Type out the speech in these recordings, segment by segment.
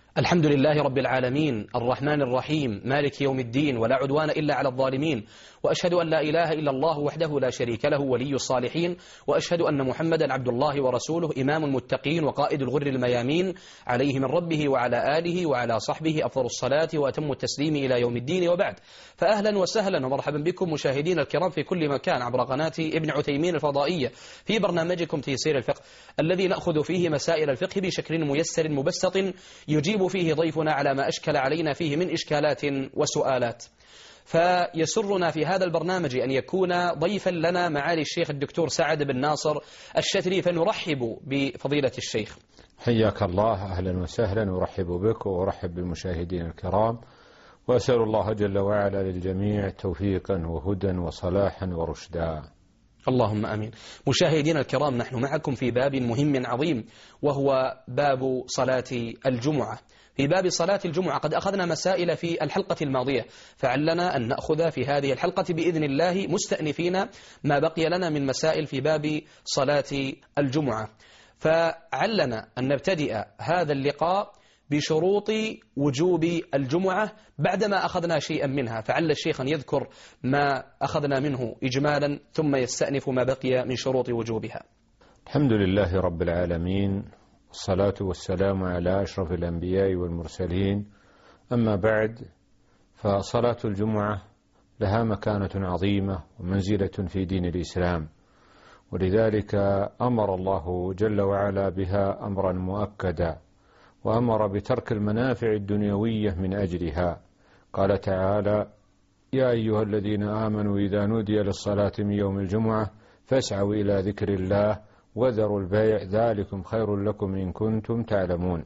الحمد لله رب العالمين الرحمن الرحيم مالك يوم الدين، ولا عدوان إلا على الظالمين، وأشهد أن لا إله إلا الله وحده لا شريك له ولي الصالحين، وأشهد أن محمدا عبد الله ورسوله إمام المتقين وقائد الغر الميامين، عليه من ربه وعلى آله وعلى صحبه أفضل الصلاة وأتم التسليم إلى يوم الدين. وبعد، فأهلا وسهلا ومرحبا بكم مشاهدين الكرام في كل مكان عبر قناة ابن عثيمين الفضائية في برنامجكم تيسير الفقه، الذي نأخذ فيه مسائل الفقه بشكل ميسر مبسط يجيب فيه ضيفنا على ما أشكل علينا فيه من إشكالات وسؤالات. فيسرنا في هذا البرنامج أن يكون ضيفا لنا معالي الشيخ الدكتور سعد بن ناصر الشتري، فنرحب بفضيلة الشيخ. حياك الله، أهلا وسهلا، ورحب بك ورحب بالمشاهدين الكرام، وأسأل الله جل وعلا للجميع توفيقا وهدى وصلاحا ورشدا. اللهم آمين. مشاهدينا الكرام، نحن معكم في باب مهم عظيم، وهو باب صلاة الجمعة. في باب صلاة الجمعة قد أخذنا مسائل في الحلقة الماضية، فعلنا أن نأخذ في هذه الحلقة بإذن الله مستأنفين ما بقي لنا من مسائل في باب صلاة الجمعة. فعلنا أن نبتدئ هذا اللقاء بشروط وجوب الجمعة بعدما أخذنا شيئا منها، فعل الشيخ أن يذكر ما أخذنا منه إجمالا ثم يستأنف ما بقي من شروط وجوبها. الحمد لله رب العالمين، والصلاة والسلام على أشرف الأنبياء والمرسلين، أما بعد، فصلاة الجمعة لها مكانة عظيمة ومنزلة في دين الإسلام، ولذلك أمر الله جل وعلا بها أمرا مؤكدا، وأمر بترك المنافع الدنيوية من أجلها. قال تعالى: يا أيها الذين آمنوا إذا نودي للصلاة من يوم الجمعة فاسعوا إلى ذكر الله وذروا البيع ذلكم خير لكم إن كنتم تعلمون.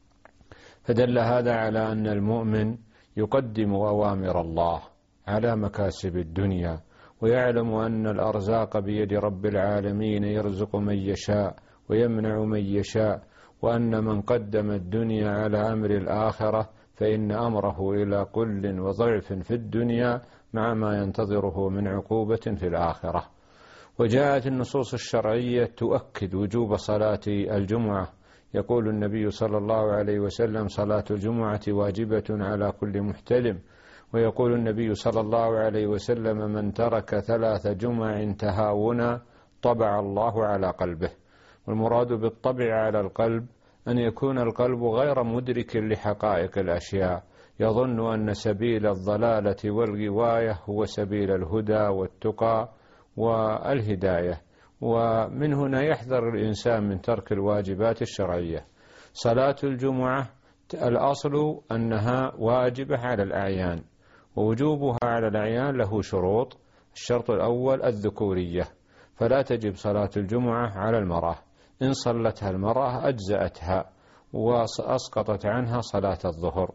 فدل هذا على أن المؤمن يقدم أوامر الله على مكاسب الدنيا، ويعلم أن الأرزاق بيد رب العالمين، يرزق من يشاء ويمنع من يشاء، وأن من قدم الدنيا على أمر الآخرة فإن أمره إلى قل وضعف في الدنيا مع ما ينتظره من عقوبة في الآخرة. وجاءت النصوص الشرعية تؤكد وجوب صلاة الجمعة. يقول النبي صلى الله عليه وسلم: صلاة الجمعة واجبة على كل محتلم. ويقول النبي صلى الله عليه وسلم: من ترك 3 جمع تهاونا طبع الله على قلبه. والمراد بالطبع على القلب أن يكون القلب غير مدرك لحقائق الأشياء، يظن أن سبيل الضلالة والغواية هو سبيل الهدى والتقى والهداية، ومن هنا يحذر الإنسان من ترك الواجبات الشرعية. صلاة الجمعة الأصل أنها واجبة على الأعيان، ووجوبها على الأعيان له شروط. الشرط الأول الذكورية، فلا تجب صلاة الجمعة على المرأة، إن صلتها المرأة أجزأتها وأسقطت عنها صلاة الظهر،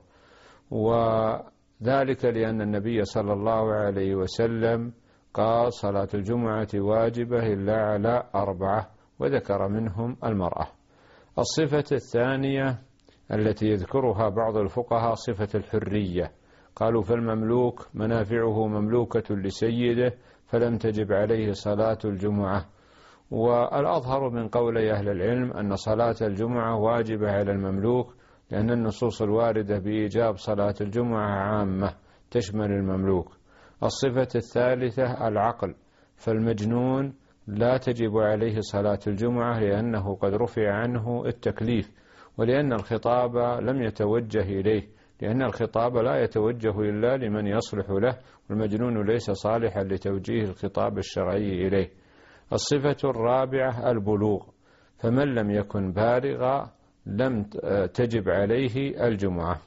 وذلك لأن النبي صلى الله عليه وسلم قال: صلاة الجمعة واجبة إلا على 4، وذكر منهم المرأة. الصفة الثانية التي يذكرها بعض الفقهاء صفة الحرية، قالوا: فالمملوك منافعه مملوكة لسيده فلم تجب عليه صلاة الجمعة. والأظهر من قولي أهل العلم أن صلاة الجمعة واجبة على المملوك، لأن النصوص الواردة بإيجاب صلاة الجمعة عامة تشمل المملوك. الصفة الثالثة العقل، فالمجنون لا تجب عليه صلاة الجمعة لأنه قد رفع عنه التكليف، ولأن الخطاب لم يتوجه إليه، لأن الخطاب لا يتوجه إلا لمن يصلح له، والمجنون ليس صالحا لتوجيه الخطاب الشرعي إليه. الصفة الرابعة البلوغ، فمن لم يكن بالغا لم تجب عليه الجمعة.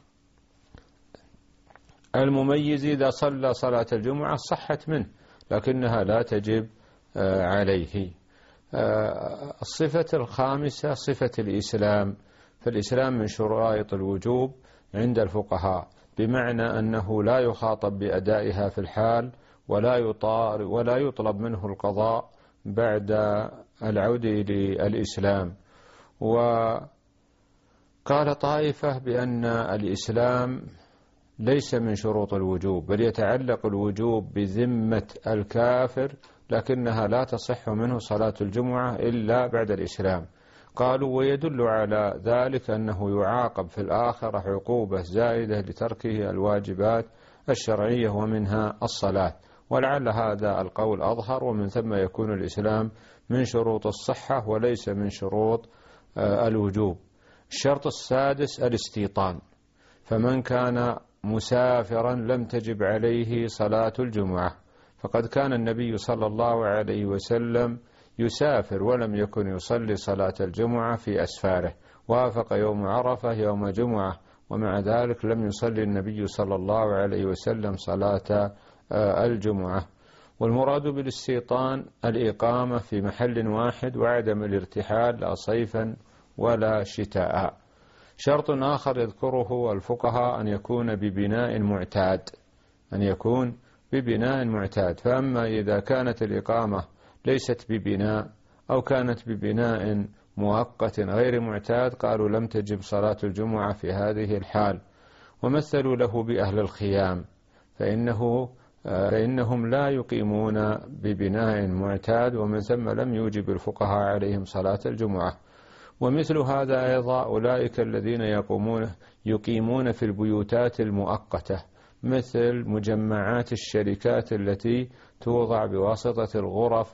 المميز إذا صلى صلاة الجمعة صحت منه، لكنها لا تجب عليه. الصفة الخامسة صفة الإسلام، فالإسلام من شرائط الوجوب عند الفقهاء، بمعنى أنه لا يخاطب بأدائها في الحال، ولا يطلب منه القضاء بعد العودة للإسلام. وقال طائفة بأن الإسلام ليس من شروط الوجوب، بل يتعلق الوجوب بذمة الكافر، لكنها لا تصح منه صلاة الجمعة إلا بعد الإسلام. قالوا ويدل على ذلك أنه يعاقب في الآخرة عقوبة زائدة لتركه الواجبات الشرعية ومنها الصلاة، ولعل هذا القول أظهر، ومن ثم يكون الإسلام من شروط الصحة وليس من شروط الوجوب. الشرط السادس الاستيطان، فمن كان مسافرا لم تجب عليه صلاة الجمعة، فقد كان النبي صلى الله عليه وسلم يسافر ولم يكن يصلي صلاة الجمعة في أسفاره، وافق يوم عرفة يوم جمعة، ومع ذلك لم يصلي النبي صلى الله عليه وسلم صلاة الجمعة. والمراد بالاستيطان الإقامة في محل واحد وعدم الارتحال لا صيفا ولا شتاء. شرط آخر يذكره الفقهاء أن يكون ببناء معتاد، فأما إذا كانت الإقامة ليست ببناء أو كانت ببناء مؤقت غير معتاد قالوا لم تجب صلاة الجمعة في هذه الحال. ومثلوا له بأهل الخيام، فإنهم لا يقيمون ببناء معتاد، ومن ثم لم يوجب الفقهاء عليهم صلاة الجمعة. ومثل هذا أيضا أولئك الذين يقيمون في البيوتات المؤقتة، مثل مجمعات الشركات التي توضع بواسطة الغرف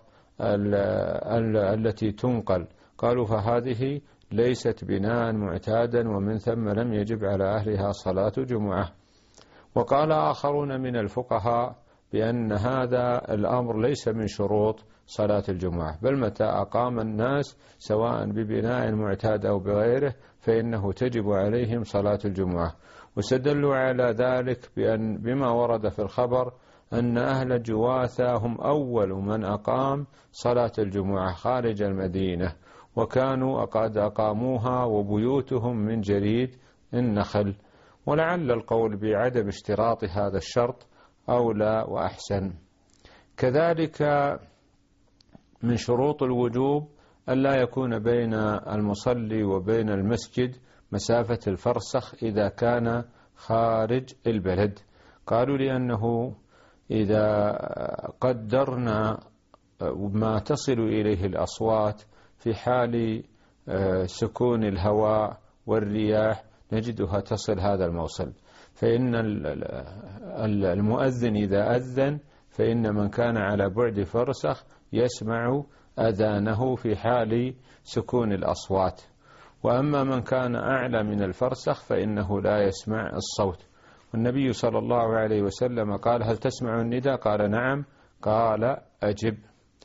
التي تنقل، قالوا فهذه ليست بناء معتادا، ومن ثم لم يجب على أهلها صلاة جمعة. وقال آخرون من الفقهاء بأن هذا الأمر ليس من شروط صلاة الجمعة، بل متى أقام الناس سواء ببناء معتاد أو بغيره فإنه تجب عليهم صلاة الجمعة. واستدلوا على ذلك بما ورد في الخبر أن أهل جواثة هم أول من أقام صلاة الجمعة خارج المدينة، وكانوا قد أقاموها وبيوتهم من جريد النخل، ولعل القول بعدم اشتراط هذا الشرط أولى وأحسن. كذلك من شروط الوجوب ألا يكون بين المصلي وبين المسجد مسافة الفرسخ إذا كان خارج البلد، قالوا لأنه إذا قدرنا ما تصل إليه الأصوات في حال سكون الهواء والرياح نجدها تصل هذا الموصل، فإن المؤذن إذا أذن فإن من كان على بعد فرسخ يسمع أذانه في حال سكون الأصوات، وأما من كان أعلى من الفرسخ فإنه لا يسمع الصوت. والنبي صلى الله عليه وسلم قال هل تسمع النداء؟ قال نعم، قال أجب.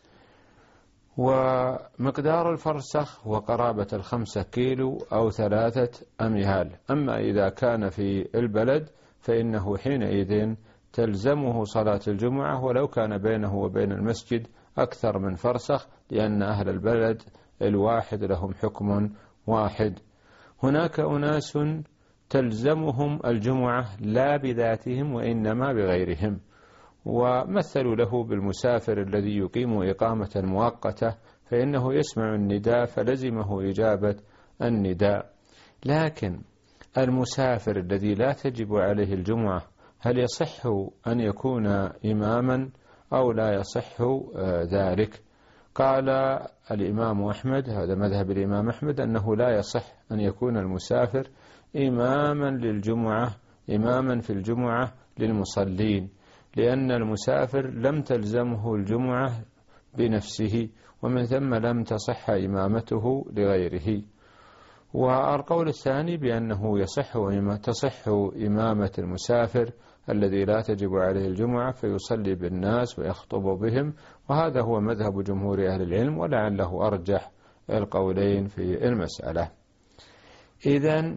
ومقدار الفرسخ وقرابة 5 كيلو أو 3 أميال. أما إذا كان في البلد فإنه حينئذ تلزمه صلاة الجمعة ولو كان بينه وبين المسجد أكثر من فرسخ، لأن أهل البلد الواحد لهم حكم واحد. هناك أناس تلزمهم الجمعة لا بذاتهم وإنما بغيرهم، ومثلوا له بالمسافر الذي يقيم إقامة مؤقتة فإنه يسمع النداء فلزمه إجابة النداء. لكن المسافر الذي لا تجب عليه الجمعة هل يصح أن يكون إماما أو لا يصح ذلك؟ قال الإمام أحمد، هذا مذهب الإمام أحمد، أنه لا يصح أن يكون المسافر إماما في الجمعة للمصلين، لأن المسافر لم تلزمه الجمعة بنفسه، ومن ثم لم تصح إمامته لغيره. والقول الثاني بأنه تصح إمامة المسافر الذي لا تجب عليه الجمعة فيصلي بالناس ويخطب بهم، وهذا هو مذهب جمهور أهل العلم، ولعله أرجح القولين في المسألة. إذن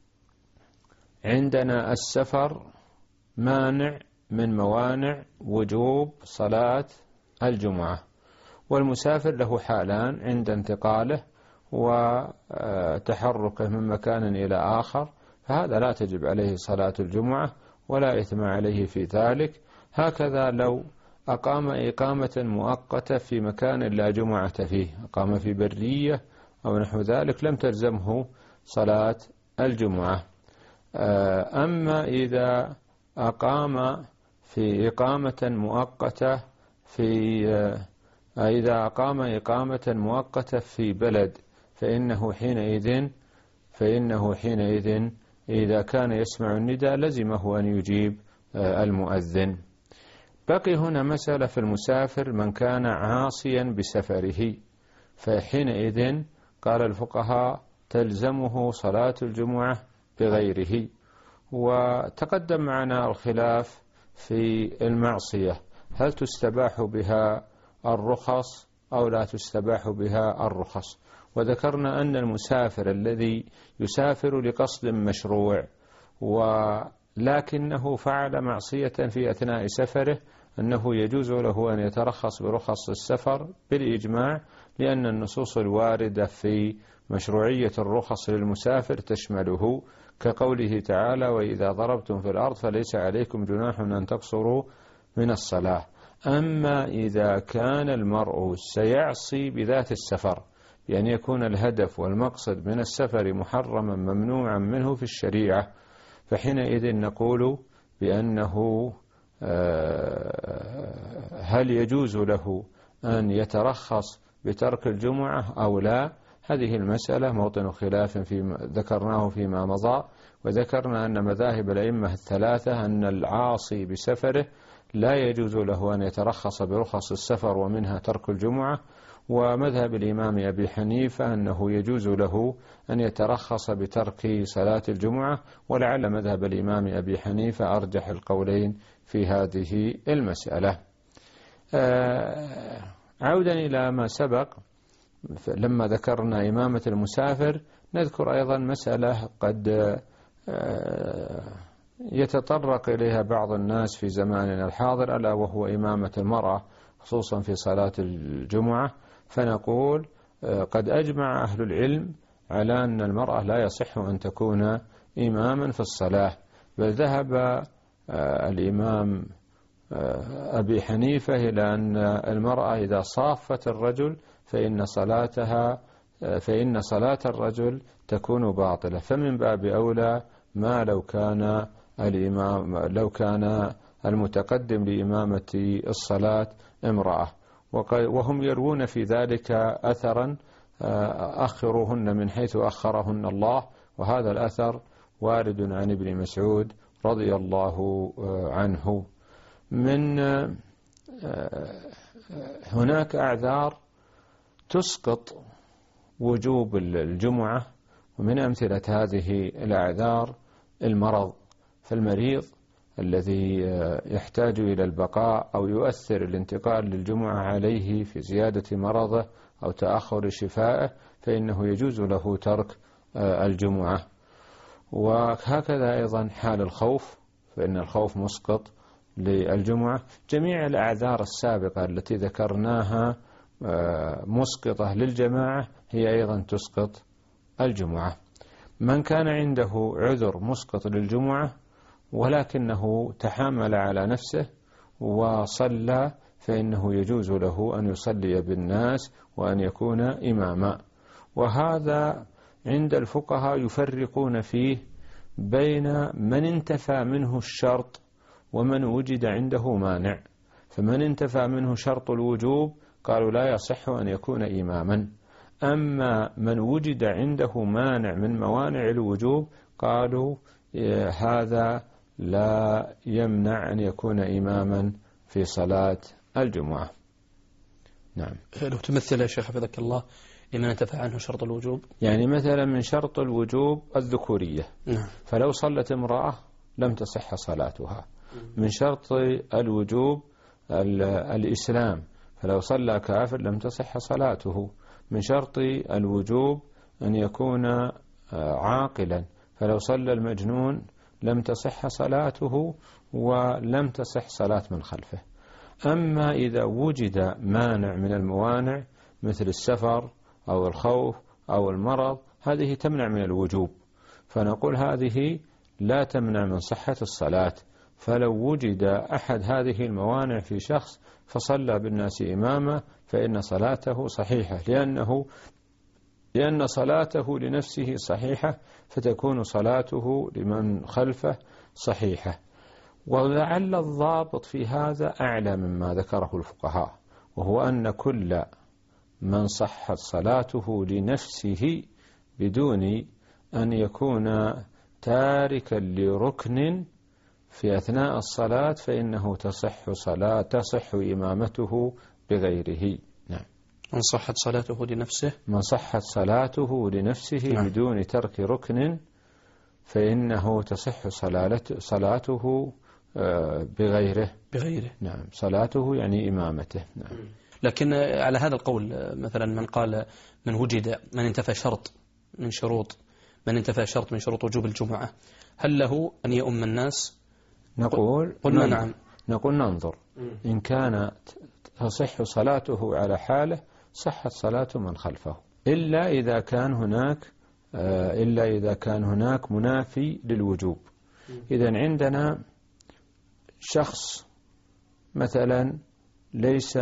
عندنا السفر مانع من موانع وجوب صلاة الجمعة، والمسافر له حالان عند انتقاله وتحركه من مكان إلى آخر، فهذا لا تجب عليه صلاة الجمعة ولا إثم عليه في ذلك. هكذا لو أقام إقامة مؤقتة في مكان لا جمعة فيه، أقام في برية أو نحو ذلك، لم تلزمه صلاة الجمعة. أما إذا أقام في إقامة مؤقتة في بلد، فإنه حينئذ إذا كان يسمع النداء لزمه أن يجيب المؤذن. بقي هنا مسألة في المسافر من كان عاصيا بسفره، فحينئذ قال الفقهاء تلزمه صلاة الجمعة بغيره. وتقدم معنا الخلاف في المعصية، هل تستباح بها الرخص أو لا تستباح بها الرخص؟ وذكرنا أن المسافر الذي يسافر لقصد مشروع ولكنه فعل معصية في أثناء سفره أنه يجوز له أن يترخص برخص السفر بالإجماع، لأن النصوص الواردة في مشروعية الرخص للمسافر تشمله، كقوله تعالى وإذا ضربتم في الأرض فليس عليكم جناح أن تقصروا من الصلاة. أما إذا كان المرء سيعصي بذات السفر، يعني يكون الهدف والمقصد من السفر محرما ممنوعا منه في الشريعة، فحينئذ نقول بأنه هل يجوز له أن يترخص بترك الجمعة أو لا؟ هذه المسألة موطن خلاف ذكرناه فيما مضى، وذكرنا أن مذاهب الأئمة الثلاثة أن العاصي بسفره لا يجوز له أن يترخص برخص السفر ومنها ترك الجمعة، ومذهب الإمام أبي حنيفة أنه يجوز له أن يترخص بترك صلاة الجمعة، ولعل مذهب الإمام أبي حنيفة أرجح القولين في هذه المسألة. عودا إلى ما سبق، لما ذكرنا إمامة المسافر نذكر أيضا مسألة قد يتطرق إليها بعض الناس في زماننا الحاضر، ألا وهو إمامة المرأة خصوصا في صلاة الجمعة. فنقول قد أجمع أهل العلم على أن المرأة لا يصح أن تكون إماما في الصلاة، بل ذهب الإمام أبي حنيفة إلى أن المرأة إذا صافت الرجل فإن صلاة الرجل تكون باطلة، فمن باب أولى ما لو كان المتقدم لإمامة الصلاة امرأة. وهم يروون في ذلك أثرا أخروهن من حيث أخرهن الله، وهذا الأثر وارد عن ابن مسعود رضي الله عنه. من هناك أعذار تسقط وجوب الجمعة، ومن أمثلة هذه الأعذار المرض، فالمريض الذي يحتاج إلى البقاء أو يؤثر الانتقال للجمعة عليه في زيادة مرضه أو تأخر شفائه فإنه يجوز له ترك الجمعة. وهكذا أيضا حال الخوف، فإن الخوف مسقط للجمعة. جميع الأعذار السابقة التي ذكرناها مسقطة للجماعة هي أيضا تسقط الجمعة. من كان عنده عذر مسقط للجمعة ولكنه تحامل على نفسه وصلى فإنه يجوز له أن يصلي بالناس وأن يكون إماما. وهذا عند الفقهاء يفرقون فيه بين من انتفى منه الشرط ومن وجد عنده مانع. فمن انتفى منه شرط الوجوب قالوا لا يصح أن يكون إماما، أما من وجد عنده مانع من موانع الوجوب قالوا هذا لا يمنع أن يكون إماما في صلاة الجمعة. نعم. لو تمثل يا شيخ حفظك الله لمن انتفى عنه شرط الوجوب، يعني مثلا من شرط الوجوب الذكورية، فلو صلت امرأة لم تصح صلاتها. من شرط الوجوب الإسلام، فلو صلى كافر لم تصح صلاته. من شرط الوجوب أن يكون عاقلا، فلو صلى المجنون لم تصح صلاته ولم تصح صلاة من خلفه. أما إذا وجد مانع من الموانع مثل السفر أو الخوف أو المرض، هذه تمنع من الوجوب، فنقول هذه لا تمنع من صحة الصلاة. فلو وجد أحد هذه الموانع في شخص فصلى بالناس إمامة فإن صلاته صحيحة، لأن صلاته لنفسه صحيحة، فتكون صلاته لمن خلفه صحيحة. ولعل الضابط في هذا أعلى مما ذكره الفقهاء، وهو أن كل من صحت صلاته لنفسه بدون أن يكون تاركا لركن في أثناء الصلاة فإنه تصح إمامته بغيره. نعم. من صحت صلاته لنفسه، من صحت صلاته لنفسه نعم. بدون ترك ركن فإنه تصح صلاته بغيره. نعم. صلاته يعني إمامته. نعم. لكن على هذا القول مثلا من قال من انتفى شرط من شروط وجوب الجمعة، هل له أن يؤم الناس؟ قلنا نعم. نقول ننظر إن كانت تصح صلاته على حاله صحت صلاة من خلفه، إلا إذا كان هناك منافي للوجوب. إذن عندنا شخص مثلا ليس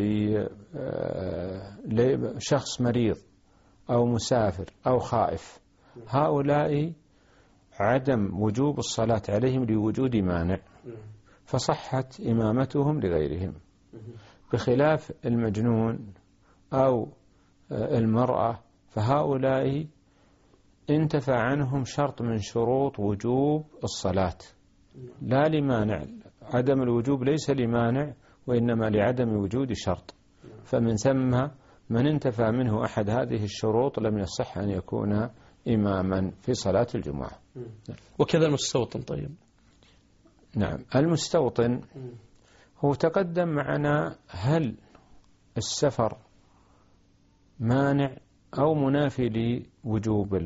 شخص مريض أو مسافر أو خائف، هؤلاء عدم وجوب الصلاة عليهم لوجود مانع فصحت إمامتهم لغيرهم، بخلاف المجنون أو المرأة فهؤلاء انتفى عنهم شرط من شروط وجوب الصلاة لا لمانع، عدم الوجوب ليس لمانع وإنما لعدم وجود شرط، فمن ثم من انتفى منه أحد هذه الشروط لم يصح أن يكون إماما في صلاة الجمعة. وكذا المستوطن. طيب. نعم. المستوطن هو تقدم معنا هل السفر مانع أو منافي لوجوب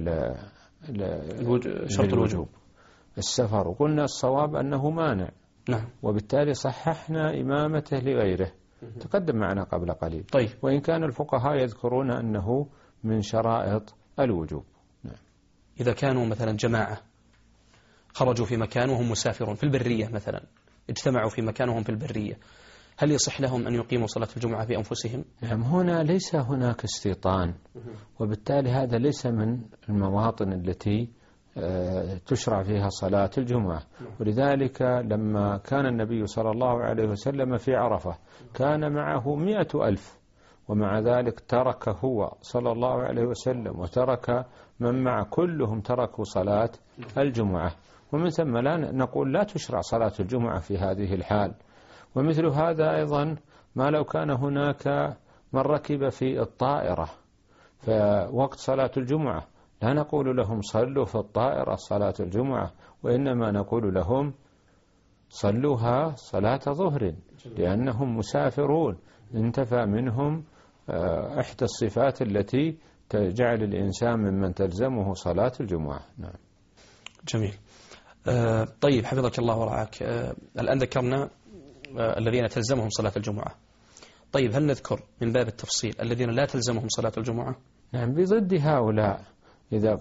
شرط الوجوب. السفر وقلنا الصواب أنه مانع. نعم. وبالتالي صححنا إمامته لغيره، تقدم معنا قبل قليل. طيب. وإن كان الفقهاء يذكرون أنه من شرائط الوجوب. نعم. إذا كانوا مثلا جماعة خرجوا في مكان وهم مسافرون في البرية مثلا، اجتمعوا في مكانهم في البرية، هل يصح لهم أن يقيموا صلاة الجمعة في أنفسهم؟ نعم. هنا ليس هناك استيطان، وبالتالي هذا ليس من المواطن التي تشرع فيها صلاة الجمعة. ولذلك لما كان النبي صلى الله عليه وسلم في عرفة كان معه 100,000، ومع ذلك ترك هو صلى الله عليه وسلم وترك من مع كلهم تركوا صلاة الجمعة، ومن ثم لا نقول لا تشرع صلاة الجمعة في هذه الحال. ومثل هذا أيضا ما لو كان هناك من ركب في الطائرة فوقت صلاة الجمعة لا نقول لهم صلوا في الطائرة صلاة الجمعة، وإنما نقول لهم صلوها صلاة ظهر لأنهم مسافرون انتفى منهم إحدى الصفات التي تجعل الإنسان ممن تلزمه صلاة الجمعة. نعم. جميل. طيب حفظك الله ورعاك. الآن ذكرنا الذين تلزمهم صلاة الجمعة. طيب هل نذكر من باب التفصيل الذين لا تلزمهم صلاة الجمعة؟ نعم. بضد هؤلاء إذا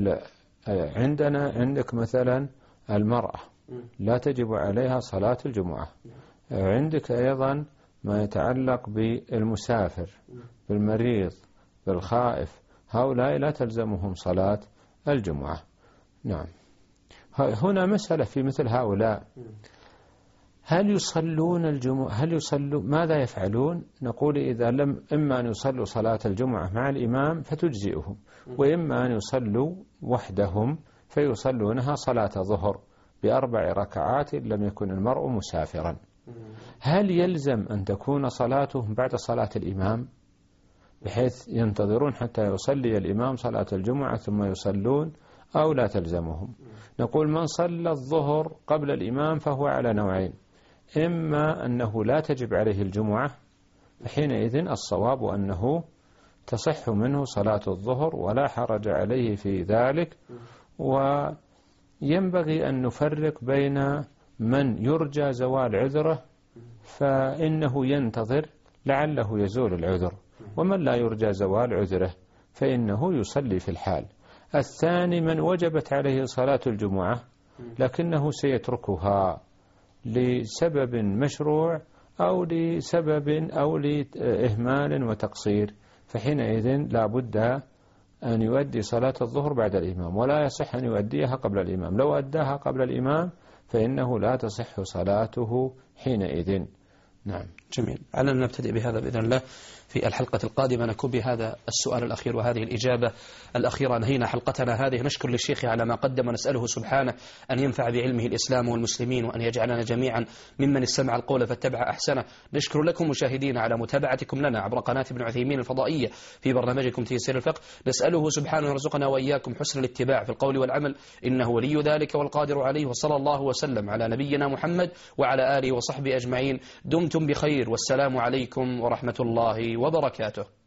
عندك مثلا المرأة لا تجب عليها صلاة الجمعة، عندك أيضا ما يتعلق بالمسافر بالمريض بالخائف، هؤلاء لا تلزمهم صلاة الجمعة. نعم. هنا مسألة في مثل هؤلاء، هل يصلون الجمعة؟ ماذا يفعلون؟ نقول إذا لم إما أن يصلوا صلاة الجمعة مع الإمام فتجزئهم، وإما أن يصلوا وحدهم فيصلونها صلاة ظهر ب4 ركعات لم يكن المرء مسافرا. هل يلزم أن تكون صلاتهم بعد صلاة الإمام بحيث ينتظرون حتى يصلي الإمام صلاة الجمعة ثم يصلون، أو لا تلزمهم؟ نقول من صلى الظهر قبل الإمام فهو على نوعين، إما أنه لا تجب عليه الجمعة فحينئذ الصواب أنه تصح منه صلاة الظهر ولا حرج عليه في ذلك. وينبغي أن نفرق بين من يرجى زوال عذره فإنه ينتظر لعله يزول العذر، ومن لا يرجى زوال عذره فإنه يصلي في الحال. الثاني من وجبت عليه صلاة الجمعة لكنه سيتركها لسبب مشروع أو لإهمال وتقصير، فحينئذ لا بد أن يؤدي صلاة الظهر بعد الإمام، ولا يصح أن يؤديها قبل الإمام. لو أداها قبل الإمام فإنه لا تصح صلاته حينئذ. نعم. جميل. علنا نبتدئ بهذا بإذن الله. في الحلقة القادمة نكون بهذا السؤال الأخير وهذه الإجابة الأخيرة. نهينا حلقتنا هذه. نشكر للشيخ على ما قدم ونسأله سبحانه أن ينفع بعلمه الإسلام والمسلمين وأن يجعلنا جميعا ممن استمع القول فاتبع أحسنه. نشكر لكم مشاهدين على متابعتكم لنا عبر قناة ابن عثيمين الفضائية في برنامجكم تيسير الفقه. نسأله سبحانه يرزقنا وإياكم حسن الاتباع في القول والعمل إنه ولي ذلك والقادر عليه. وصلى الله وسلم على نبينا محمد وعلى آله وصحبه أجمعين. دمتم بخير والسلام عليكم ورحمة الله وبركاته.